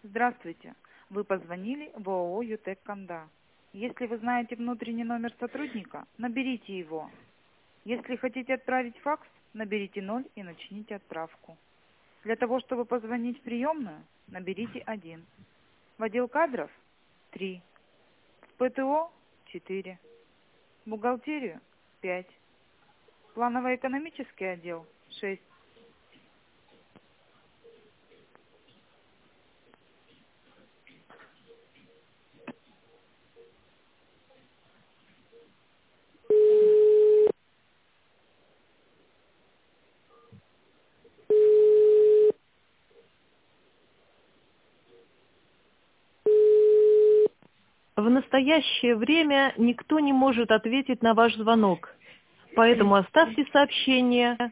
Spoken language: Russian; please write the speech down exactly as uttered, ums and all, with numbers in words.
Здравствуйте. Вы позвонили в ООО «Ютек Канда». Если вы знаете внутренний номер сотрудника, наберите его. Если хотите отправить факс, наберите ноль и начните отправку. Для того, чтобы позвонить в приемную, наберите один. В отдел кадров – три. В ПТО – четыре. В бухгалтерию – пять. Планово-экономический отдел – шесть. В настоящее время никто не может ответить на ваш звонок, поэтому оставьте сообщение